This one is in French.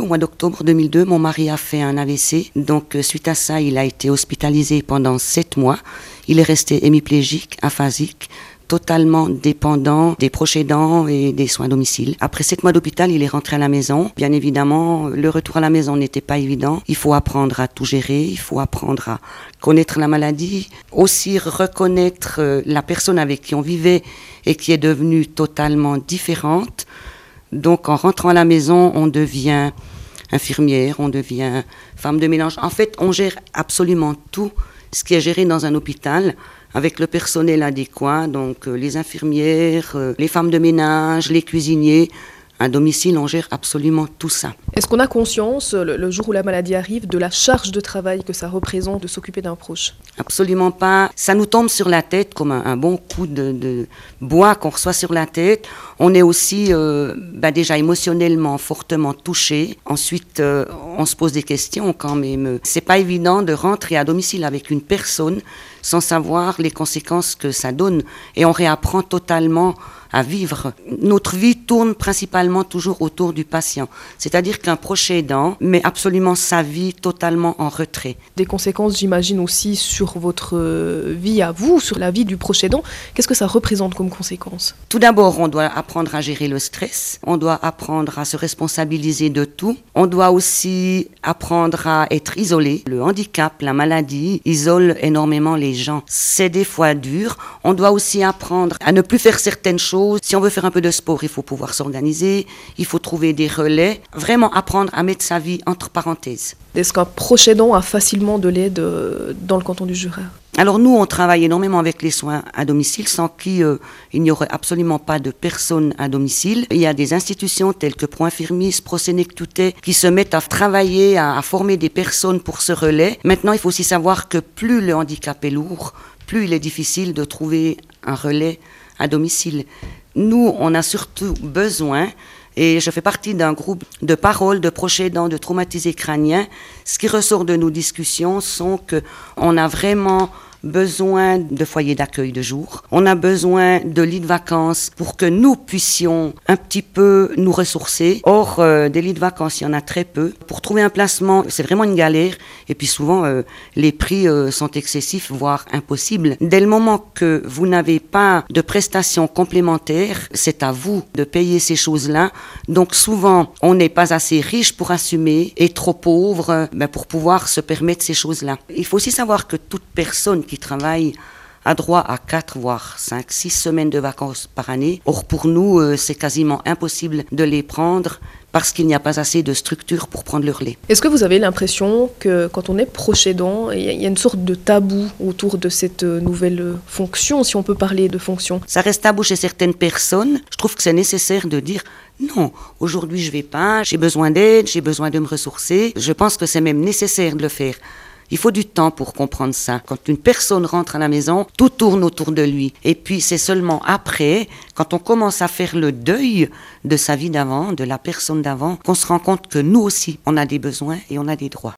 Au mois d'octobre 2002, mon mari a fait un AVC. Donc, suite à ça, il a été hospitalisé pendant 7 mois. Il est resté hémiplégique, aphasique, totalement dépendant des proches aidants et des soins à domicile. Après 7 mois d'hôpital, il est rentré à la maison. Bien évidemment, le retour à la maison n'était pas évident. Il faut apprendre à tout gérer, il faut apprendre à connaître la maladie, aussi reconnaître la personne avec qui on vivait et qui est devenue totalement différente. Donc, en rentrant à la maison, on devient infirmière, on devient femme de ménage. En fait, on gère absolument tout ce qui est géré dans un hôpital avec le personnel adéquat, donc les infirmières, les femmes de ménage, les cuisiniers. À domicile, on gère absolument tout ça. Est-ce qu'on a conscience, le jour où la maladie arrive, de la charge de travail que ça représente de s'occuper d'un proche ? Absolument pas. Ça nous tombe sur la tête comme un bon coup de bois qu'on reçoit sur la tête. On est aussi déjà émotionnellement fortement touché. Ensuite, on se pose des questions quand même. C'est pas évident de rentrer à domicile avec une personne sans savoir les conséquences que ça donne. Et on réapprend totalement à vivre. Notre vie tourne principalement toujours autour du patient. C'est-à-dire qu'un proche aidant met absolument sa vie totalement en retrait. Des conséquences, j'imagine, aussi sur votre vie à vous, sur la vie du proche aidant. Qu'est-ce que ça représente comme conséquence ? Tout d'abord, on doit apprendre à gérer le stress. On doit apprendre à se responsabiliser de tout. On doit aussi apprendre à être isolé. Le handicap, la maladie, isole énormément les gens. C'est des fois dur. On doit aussi apprendre à ne plus faire certaines choses. Si on veut faire un peu de sport, il faut pouvoir s'organiser, il faut trouver des relais, vraiment apprendre à mettre sa vie entre parenthèses. Est-ce qu'un proche aidant a facilement de l'aide dans le canton du Jura ? Alors nous, on travaille énormément avec les soins à domicile, sans qui il n'y aurait absolument pas de personnes à domicile. Il y a des institutions telles que Pro Infirmis, Pro Sénectoutet, qui se mettent à travailler, à former des personnes pour ce relais. Maintenant, il faut aussi savoir que plus le handicap est lourd, plus il est difficile de trouver un relais à domicile. Nous, on a surtout besoin, et je fais partie d'un groupe de parole de proches aidants, de traumatisés crâniens. Ce qui ressort de nos discussions sont qu'on a vraiment besoin de foyers d'accueil de jour. On a besoin de lits de vacances pour que nous puissions un petit peu nous ressourcer. Or, des lits de vacances, il y en a très peu. Pour trouver un placement, c'est vraiment une galère. Et puis souvent, les prix sont excessifs, voire impossibles. Dès le moment que vous n'avez pas de prestations complémentaires, c'est à vous de payer ces choses-là. Donc souvent, on n'est pas assez riche pour assumer et trop pauvre pour pouvoir se permettre ces choses-là. Il faut aussi savoir que toute personne qui travaille a droit à 4, voire 5, 6 semaines de vacances par année. Or, pour nous, c'est quasiment impossible de les prendre parce qu'il n'y a pas assez de structures pour prendre le relais. Est-ce que vous avez l'impression que quand on est proche aidant, il y a une sorte de tabou autour de cette nouvelle fonction, si on peut parler de fonction ? Ça reste tabou chez certaines personnes. Je trouve que c'est nécessaire de dire non, aujourd'hui je ne vais pas, j'ai besoin d'aide, j'ai besoin de me ressourcer. Je pense que c'est même nécessaire de le faire. Il faut du temps pour comprendre ça. Quand une personne rentre à la maison, tout tourne autour de lui. Et puis c'est seulement après, quand on commence à faire le deuil de sa vie d'avant, de la personne d'avant, qu'on se rend compte que nous aussi, on a des besoins et on a des droits.